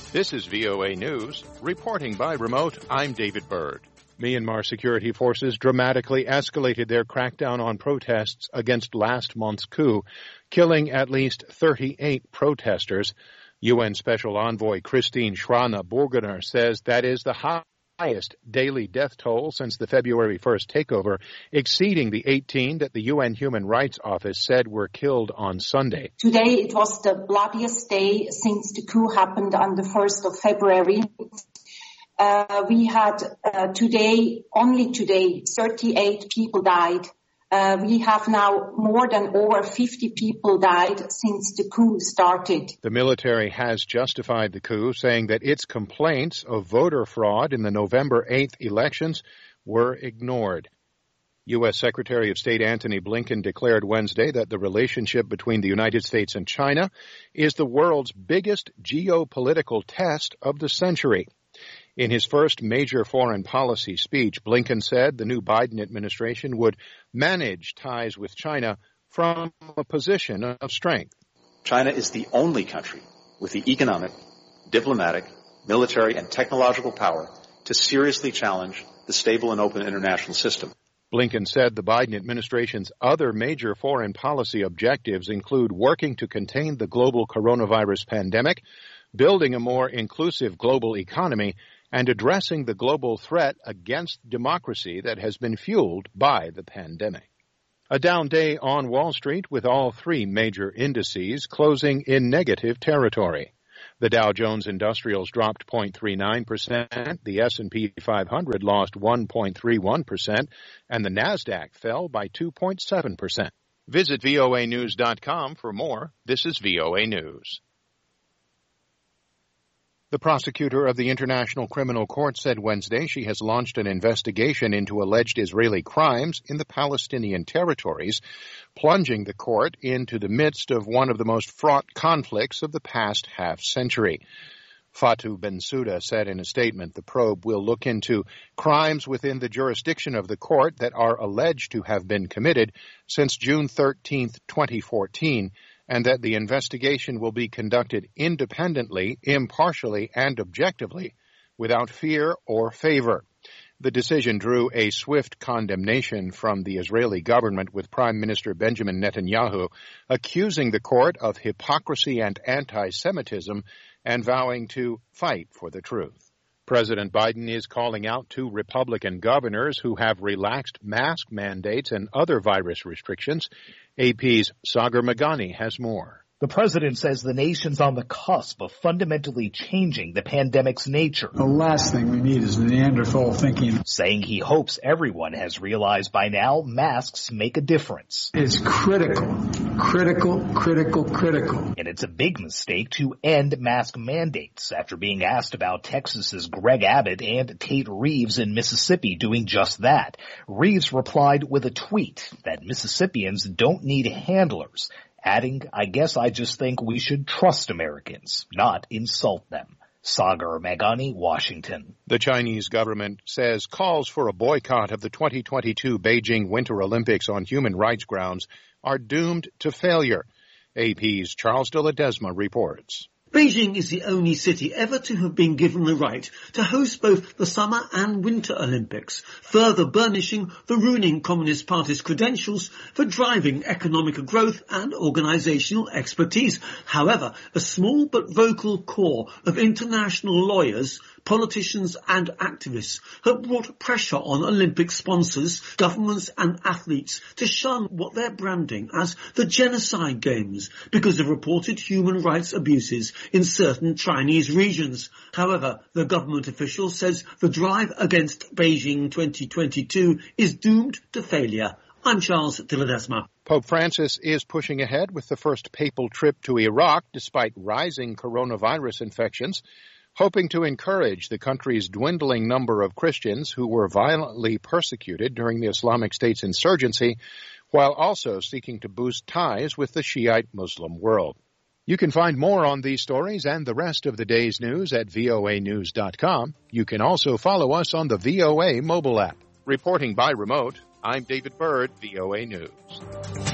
This is VOA News. Reporting by remote, I'm David Byrd. Myanmar security forces dramatically escalated their crackdown on protests against last month's coup, killing at least 38 protesters. UN Special Envoy Christine Schraner Burgener says that is the highest daily death toll since the February 1st takeover, exceeding the 18 that the UN Human Rights Office said were killed on Sunday. Today it was the bloodiest day since the coup happened on the 1st of February. We had only today, 38 people died. We have now more than over 50 people died since the coup started. The military has justified the coup, saying that its complaints of voter fraud in the November 8th elections were ignored. U.S. Secretary of State Antony Blinken declared Wednesday that the relationship between the United States and China is the world's biggest geopolitical test of the century. In his first major foreign policy speech, Blinken said the new Biden administration would manage ties with China from a position of strength. China is the only country with the economic, diplomatic, military, and technological power to seriously challenge the stable and open international system. Blinken said the Biden administration's other major foreign policy objectives include working to contain the global coronavirus pandemic, building a more inclusive global economy, and addressing the global threat against democracy that has been fueled by the pandemic. A down day on Wall Street with all three major indices closing in negative territory. The Dow Jones Industrials dropped 0.39%, the S&P 500 lost 1.31%, and the Nasdaq fell by 2.7%. Visit voanews.com for more. This is VOA News. The prosecutor of the International Criminal Court said Wednesday she has launched an investigation into alleged Israeli crimes in the Palestinian territories, plunging the court into the midst of one of the most fraught conflicts of the past half-century. Fatou Bensouda said in a statement the probe will look into crimes within the jurisdiction of the court that are alleged to have been committed since June 13, 2014, and that the investigation will be conducted independently, impartially, and objectively, without fear or favor. The decision drew a swift condemnation from the Israeli government, with Prime Minister Benjamin Netanyahu accusing the court of hypocrisy and anti-Semitism and vowing to fight for the truth. President Biden is calling out to Republican governors who have relaxed mask mandates and other virus restrictions. AP's Sagar Meghani has more. The president says the nation's on the cusp of fundamentally changing the pandemic's nature. The last thing we need is Neanderthal thinking. Saying he hopes everyone has realized by now masks make a difference. It's critical. And it's a big mistake to end mask mandates after being asked about Texas's Greg Abbott and Tate Reeves in Mississippi doing just that. Reeves replied with a tweet that Mississippians don't need handlers, adding, "I guess I just think we should trust Americans, not insult them." Sagar Meghani, Washington. The Chinese government says calls for a boycott of the 2022 Beijing Winter Olympics on human rights grounds are doomed to failure. AP's Charles de Ledesma reports. Beijing is the only city ever to have been given the right to host both the Summer and Winter Olympics, further burnishing the ruling Communist Party's credentials for driving economic growth and organizational expertise. However, a small but vocal core of international lawyers, politicians and activists have brought pressure on Olympic sponsors, governments and athletes to shun what they're branding as the genocide games because of reported human rights abuses in certain Chinese regions. However, the government official says the drive against Beijing 2022 is doomed to failure. I'm Charles de Ledesma. Pope Francis is pushing ahead with the first papal trip to Iraq despite rising coronavirus infections, hoping to encourage the country's dwindling number of Christians who were violently persecuted during the Islamic State's insurgency, while also seeking to boost ties with the Shiite Muslim world. You can find more on these stories and the rest of the day's news at voanews.com. You can also follow us on the VOA mobile app. Reporting by remote, I'm David Byrd, VOA News.